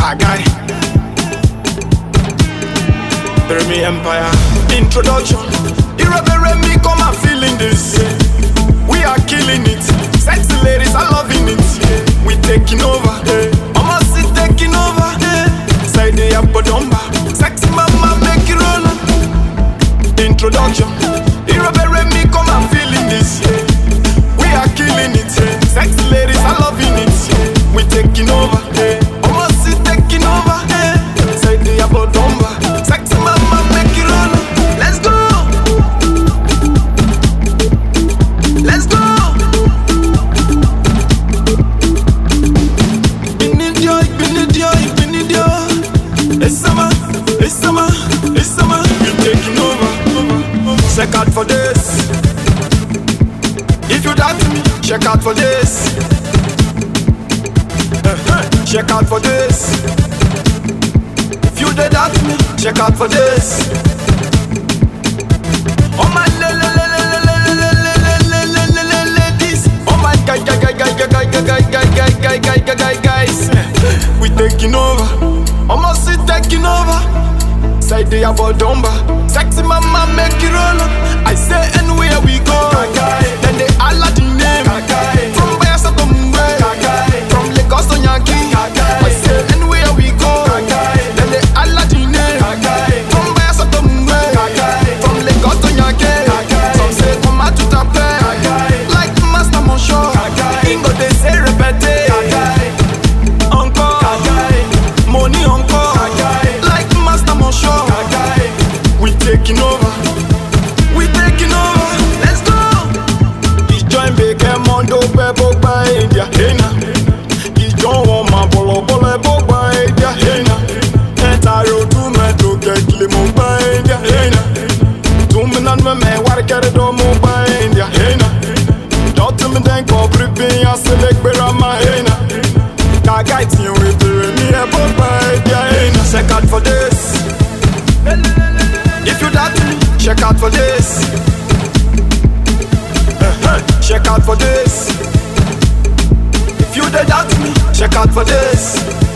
Kagai. Remy Empire. Introduction. Me come and feeling this. We are killing it. Sexy ladies are loving it. We taking over. Almost is taking over. Say they have Bodomba. Sexy mama make it roll. Introduction. Me come and feeling this. We are killing it. Sexy ladies are loving it. We taking over. Almost is taking over. Say they have Bodomba. Sexy mama make it roll. Let's go. Let's go. We need you. It's summer. We taking over. Check out for this. If you doubt me, check out for this. Check out for this. If you did doubt me, check out for this. Oh my ladies. Oh my guys. We taking over. Almost it taking over. Say they have Bodomba. Sexy mama make it roll. I say anywhere we go. Then they all at the name. From Bayelsa to Mumbai. From Lagos to Yankee. I say anywhere we go. Then they all at the name. From Bayelsa to Mumbai. From Lagos to Yankee. Some say come out to tape. Like Master Monsho. Ingo they say repete. Encore. Money encore. Like Master Monsho. We taking over. Let's go. He join big Mondo Bebo by India. He join one my bolo by India. Entire to metro get limo by India. To me nan me work at the by India. Don't me then go prepare and select Berama. Kagai team with me a by India. Check out for this. If you doubt me, check out for this. Check out for this. If you doubt me, check out for this.